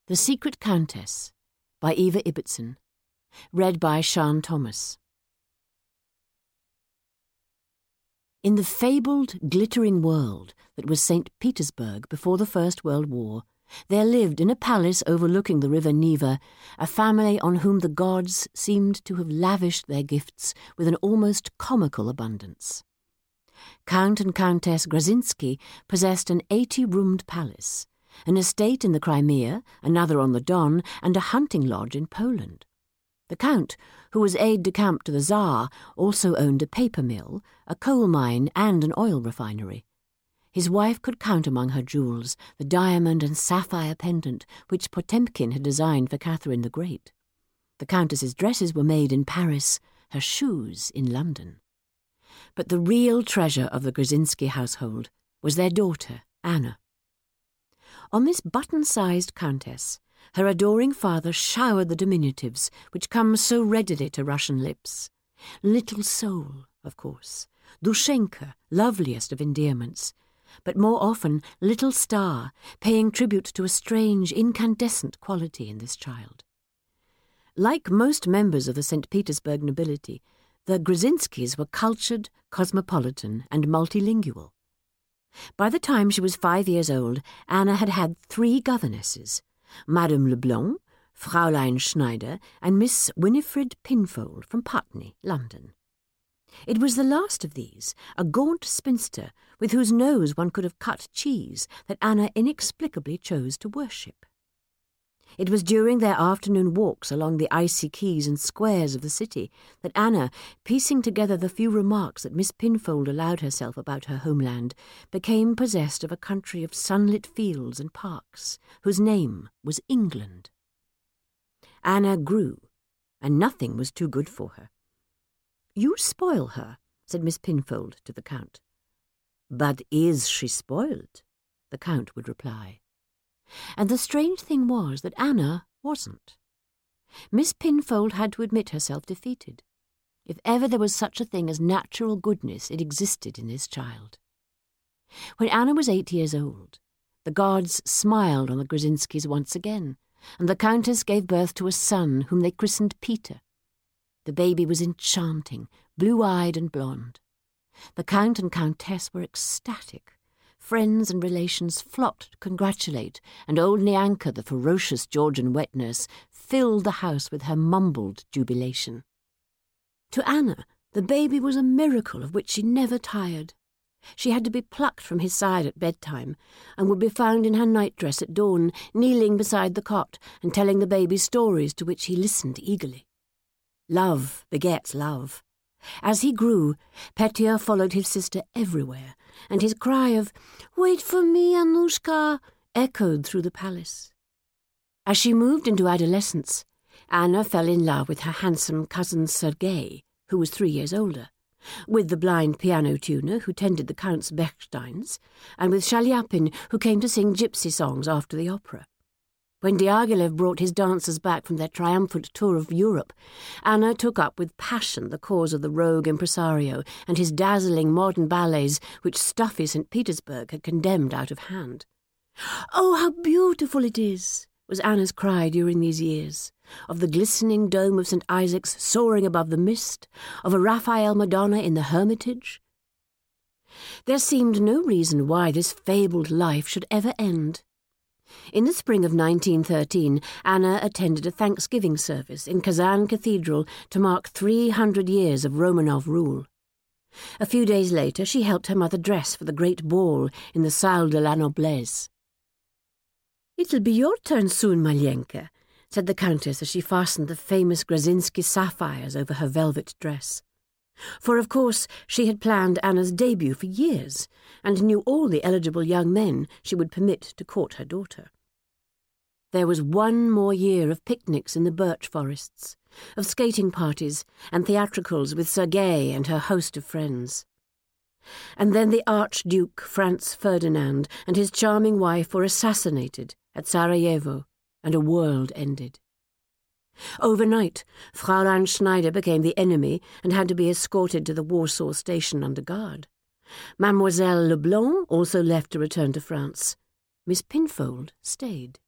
The Secret Countess by Eva Ibbotson. Read by Sian Thomas. In the fabled, glittering world that was St. Petersburg before the First World War, there lived in a palace overlooking the river Neva a family on whom the gods seemed to have lavished their gifts with an almost comical abundance. Count and Countess Grzinski possessed an 80-roomed palace, an estate in the Crimea, another on the Don, and a hunting lodge in Poland. The Count, who was aide-de-camp to the Tsar, also owned a paper mill, a coal mine, and an oil refinery. His wife could count among her jewels the diamond and sapphire pendant which Potemkin had designed for Catherine the Great. The Countess's dresses were made in Paris, her shoes in London. But the real treasure of the Grzinski household was their daughter, Anna. On this button-sized countess, her adoring father showered the diminutives which come so readily to Russian lips. Little soul, of course, Dushenka, loveliest of endearments, but more often little star, paying tribute to a strange, incandescent quality in this child. Like most members of the St. Petersburg nobility, the Grzinskis were cultured, cosmopolitan, and multilingual. By the time she was 5 years old, Anna had had 3 governesses, Madame Leblanc, Fräulein Schneider, and Miss Winifred Pinfold from Putney, London. It was the last of these, a gaunt spinster with whose nose one could have cut cheese, that Anna inexplicably chose to worship. It was during their afternoon walks along the icy quays and squares of the city that Anna, piecing together the few remarks that Miss Pinfold allowed herself about her homeland, became possessed of a country of sunlit fields and parks, whose name was England. Anna grew, and nothing was too good for her. "You spoil her," said Miss Pinfold to the Count. "But is she spoiled?" the Count would reply. And the strange thing was that Anna wasn't. Miss Pinfold had to admit herself defeated. If ever there was such a thing as natural goodness, it existed in this child. When Anna was 8 years old, the gods smiled on the Grzinskis once again, and the Countess gave birth to a son whom they christened Peter. The baby was enchanting, blue-eyed and blonde. The Count and Countess were ecstatic. Friends and relations flocked to congratulate, and old Nyanka, the ferocious Georgian wet nurse, filled the house with her mumbled jubilation. To Anna, the baby was a miracle of which she never tired. She had to be plucked from his side at bedtime, and would be found in her nightdress at dawn, kneeling beside the cot and telling the baby stories to which he listened eagerly. Love begets love. As he grew, Petya followed his sister everywhere, and his cry of, "Wait for me, Anushka," echoed through the palace. As she moved into adolescence, Anna fell in love with her handsome cousin Sergei, who was 3 years older, with the blind piano tuner who tended the Count's Bechsteins, and with Shaliapin, who came to sing gypsy songs after the opera. When Diaghilev brought his dancers back from their triumphant tour of Europe, Anna took up with passion the cause of the rogue impresario and his dazzling modern ballets which stuffy St. Petersburg had condemned out of hand. "Oh, how beautiful it is!" was Anna's cry during these years, of the glistening dome of St. Isaac's soaring above the mist, of a Raphael Madonna in the Hermitage. There seemed no reason why this fabled life should ever end. In the spring of 1913, Anna attended a Thanksgiving service in Kazan Cathedral to mark 300 years of Romanov rule. A few days later, she helped her mother dress for the great ball in the Salle de la Noblesse. "It'll be your turn soon, Malyenka," said the Countess as she fastened the famous Grzinski sapphires over her velvet dress. For, of course, she had planned Anna's debut for years, and knew all the eligible young men she would permit to court her daughter. There was 1 more year of picnics in the birch forests, of skating parties and theatricals with Sergei and her host of friends. And then the Archduke Franz Ferdinand and his charming wife were assassinated at Sarajevo, and a world ended. Overnight, Fräulein Schneider became the enemy and had to be escorted to the Warsaw station under guard. Mademoiselle Leblanc also left to return to France. Miss Pinfold stayed.